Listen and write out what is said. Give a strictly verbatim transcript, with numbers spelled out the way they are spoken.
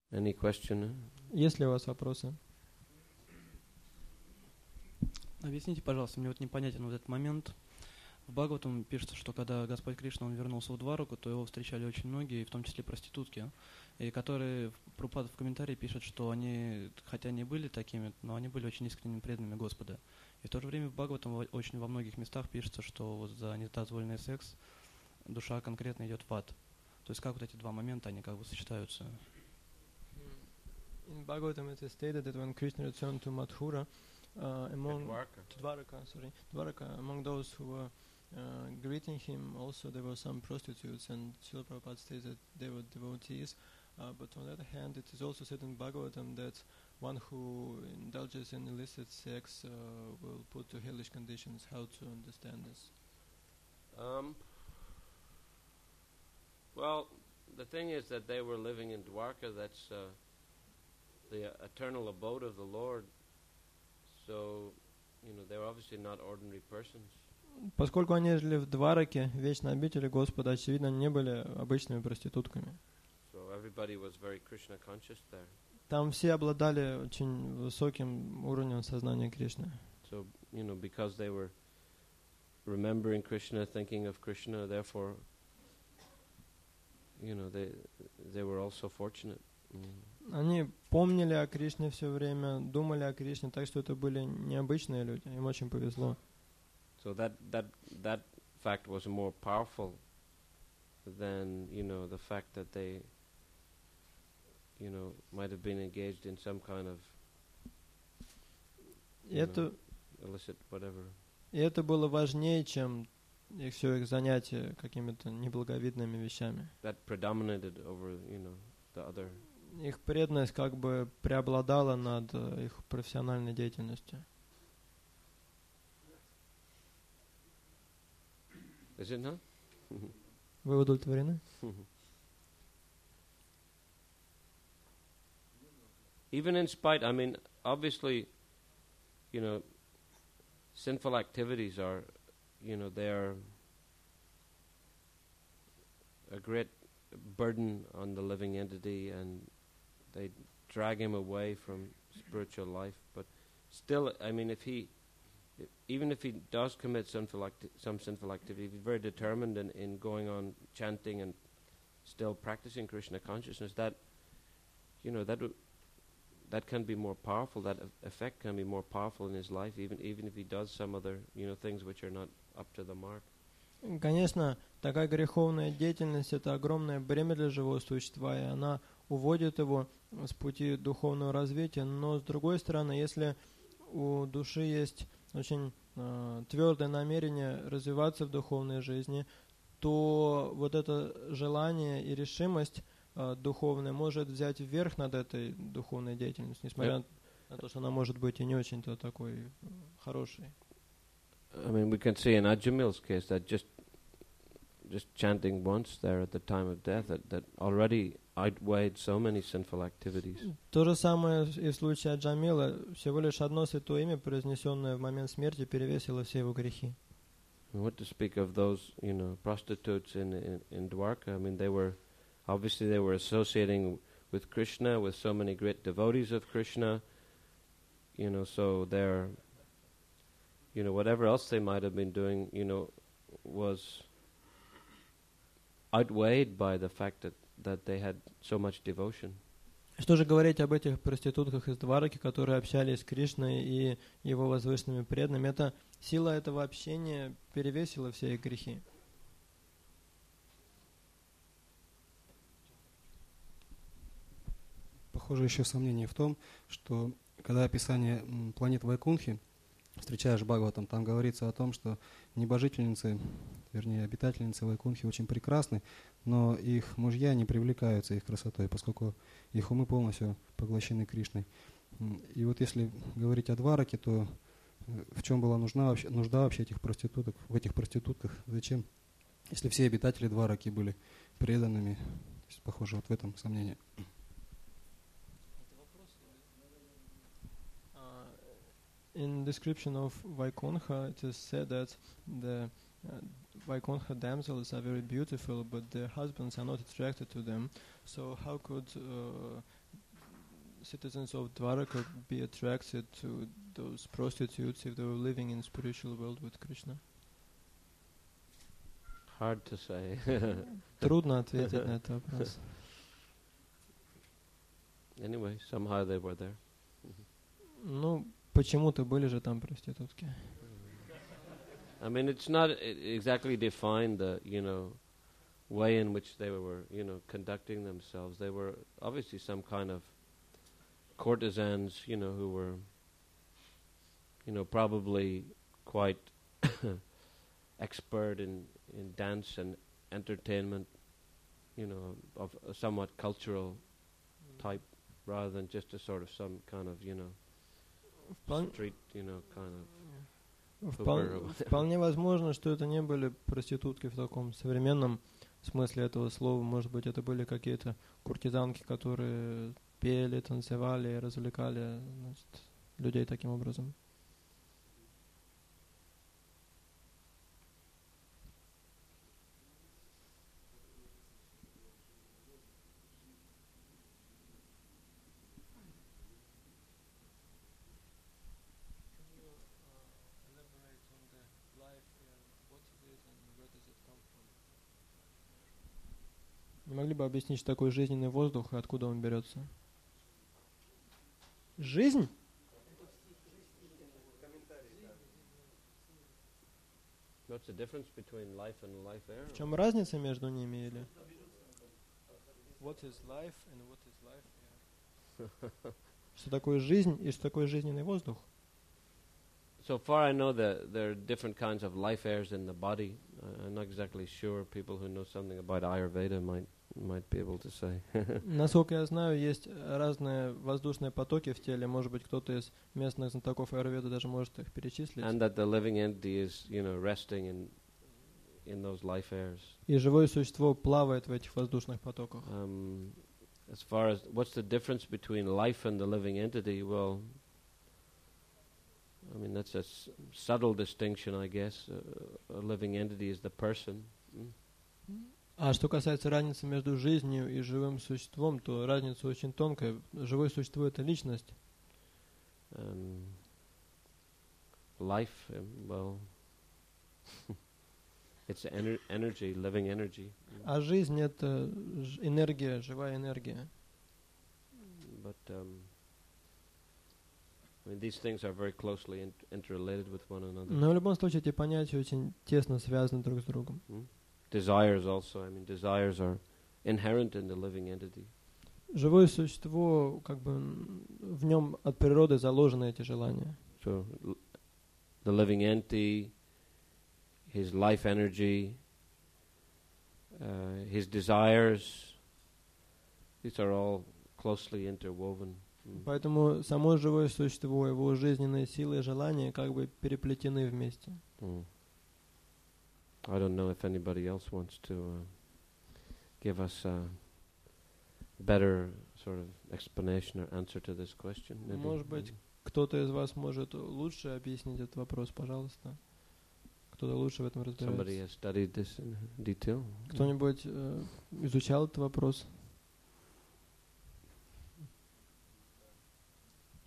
Any question? Есть ли у вас вопросы? Объясните, пожалуйста, мне вот непонятен вот этот момент. В Бхагаватам пишется, что когда Господь Кришна он вернулся в Двараку, то его встречали очень многие, в том числе проститутки, и которые Прабхупада в комментарии пишет, что они, хотя они были такими, но они были очень искренними преданными Господа. И в то же время в Бхагаватам очень во многих местах пишется, что вот за недозволенный секс душа конкретно идет в ад. То есть как вот эти два момента, они как бы сочетаются? In Bhagavatam it is stated that when Krishna returned to Mathura, uh, among Dwarka. to Dwaraka, sorry, Dwaraka, among those who were uh, greeting him, also there were some prostitutes, and Srila Prabhupada states that they were devotees. Uh, but on the other hand, it is also said in Bhagavatam that one who indulges in illicit sex uh, will put to hellish conditions. How to understand this? Um, well, the thing is that they were living in Dwarka, that's uh, the eternal abode of the Lord. So, you know, they're obviously not ordinary persons. Поскольку они жили в Двараке, вечной обители Господа, очевидно, они не были обычными проститутками. So everybody was very Krishna conscious there. Там все обладали очень высоким уровнем сознания Кришны. So, you know, because they were remembering Krishna, thinking of Krishna, therefore, you know, they they were also fortunate. Mm. Они помнили о Кришне все время, думали о Кришне, так что это были необычные люди, им очень повезло. So that that that fact was more powerful than, you know, the fact that they, you know, might have been engaged in some kind of, you know, illicit whatever. И это было важнее, чем их все их занятия какими-то неблаговидными вещами. That predominated over, you know, the other. Их преданность как бы преобладала над их профессиональной деятельностью. Is it not? Вы удовлетворены? Even in spite, I mean, obviously, you know, sinful activities are, you know, they are a great burden on the living entity, and they drag him away from spiritual life. But still, I mean, if he, even if he does commit sinful acti- some sinful activity, if he's very determined in, in going on chanting and still practicing Krishna consciousness, that, you know, that w- that can be more powerful. That effect can be more powerful in his life, even even if he does some other, you know, things which are not up to the mark. Конечно, такая греховная деятельность – это огромное бремя для живого существа, и она уводит его с пути духовного развития. Но, с другой стороны, если у души есть очень э, твердое намерение развиваться в духовной жизни, то вот это желание и решимость э, духовная может взять вверх над этой духовной деятельностью, несмотря yeah. на то, что она может быть и не очень-то такой э, хорошей. I mean, we can see in Ajamil's case that just just chanting once there at the time of death, that, that already outweighed so many sinful activities. То же самое и в случае Аджамила. Всего лишь одно святое имя, произнесенное в момент смерти, перевесило все его грехи. And what to speak of those, you know, prostitutes in, in in Dwarka? I mean, they were obviously they were associating with Krishna, with so many great devotees of Krishna. You know, so they're, you know, whatever else they might have been doing, you know, was outweighed by the fact that, that they had so much devotion. Что же говорить об этих проститутках из Двараки, которые общались с Кришной и его возвышенными преданными? Это сила этого общения перевесила все их грехи. Похоже, еще сомнение в том, что когда описание планет Вайкунхи встречаешь Бхагаватам, там говорится о том, что небожительницы, вернее, обитательницы Вайкунхи очень прекрасны, но их мужья не привлекаются их красотой, поскольку их умы полностью поглощены Кришной. И вот если говорить о Двараке, то в чем была нужна, вообще, нужда вообще этих проституток, в этих проститутках? Зачем? Если все обитатели Двараки были преданными, то есть, похоже, вот в этом сомнение. In description of Vaikuntha, it is said that the uh, Vaikuntha damsels are very beautiful, but their husbands are not attracted to them. So how could uh, citizens of Dwaraka be attracted to those prostitutes if they were living in spiritual world with Krishna? Hard to say. Трудно ответить на этот вопрос. Anyway, somehow they were there. Ну, почему-то были же там проститутки. I mean, it's not e- exactly defined the, you know, way in which they were, you know, conducting themselves. They were obviously some kind of courtesans, you know, who were, you know, probably quite expert in, in dance and entertainment, you know, of a somewhat cultural type, rather than just a sort of some kind of, you know, Вполне, street, you know, kind of. впол- вполне возможно, что это не были проститутки в таком современном смысле этого слова. Может быть, это были какие-то куртизанки, которые пели, танцевали, развлекали, значит, людей таким образом. Не могли бы объяснить, что такое жизненный воздух и откуда он берется? Жизнь? What's the difference between life and life air? В чем разница между ними или? What is life and what is life air? Что такое жизнь и что такое жизненный воздух? So far I know that there are different kinds of life airs in the body. Uh, I'm not exactly sure. People who know something about Ayurveda might might be able to say. Насколько я знаю, есть разные воздушные потоки в теле. Может быть, кто-то из местных знатоков аюрведы даже может их перечислить. And that the living entity is, you know, resting in in those life airs. И живое существо плавает в этих воздушных потоках. Um, as far as what's the difference between life and the living entity? Well, I mean that's a s- subtle distinction, I guess. Uh, a living entity is the person. Mm? А что касается разницы между жизнью и живым существом, то разница очень тонкая. Живое существо — это личность. Um, life, um, well, it's ener- energy, living energy. А жизнь — это ж- энергия, живая энергия. But um, I mean, these things are very closely in- interrelated with one another. Но в любом случае эти понятия очень тесно связаны друг с другом. Mm? Desires also. I mean, desires are inherent in the living entity. Живое существо, как бы м, в нем от природы заложены эти желания. So, l- the living entity, his life energy, uh, his desires, these are all closely interwoven. Mm. Поэтому само живое существо, его жизненные силы и желания как бы переплетены вместе. Mm. I don't know if anybody else wants to uh, give us a better sort of explanation or answer to this question. Maybe. Может быть, кто-то из вас может лучше объяснить этот вопрос, пожалуйста. Кто-то лучше в этом Somebody разбирается. has studied this in detail. Кто-нибудь э, изучал этот вопрос?